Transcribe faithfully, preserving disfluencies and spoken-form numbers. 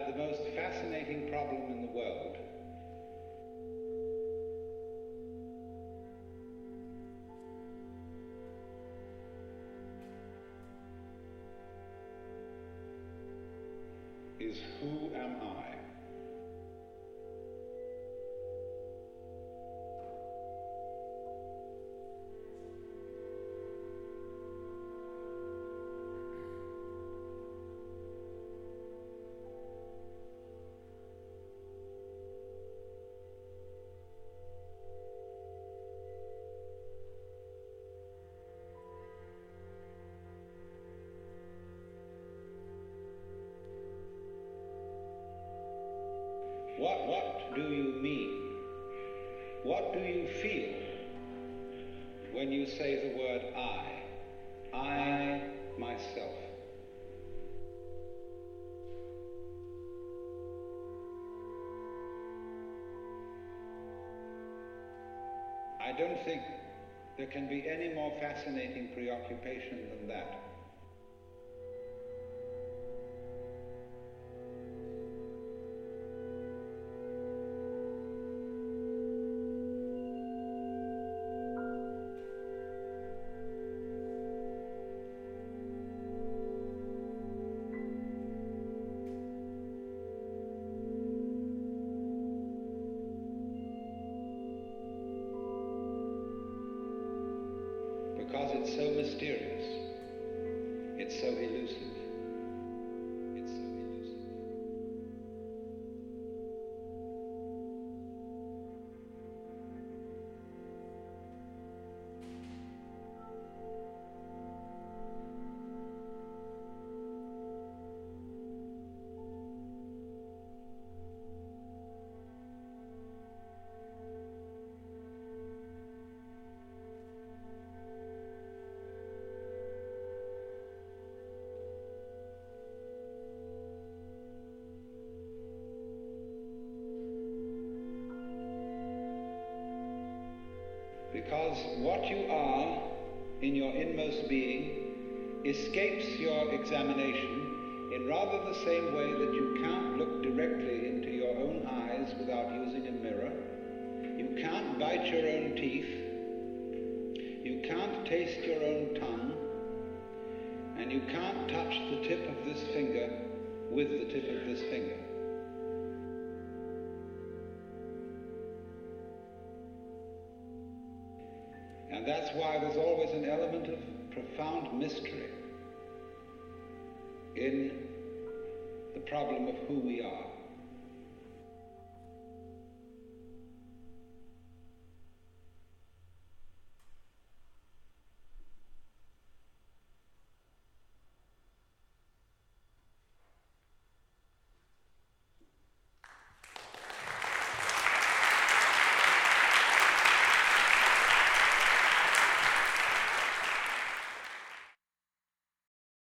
that the most fascinating problem in the world is who am I? What, what do you mean? What do you feel when you say the word I? I, myself. I don't think there can be any more fascinating preoccupation than that. Because it's so mysterious, it's so elusive, it's so elusive. Because what you are in your inmost being escapes your examination in rather the same way that you can't look directly into your own eyes without using a mirror. You can't bite your own teeth. You can't taste your own tongue. And you can't touch the tip of this finger with the tip of this finger. And that's why there's always an element of profound mystery in the problem of who we are.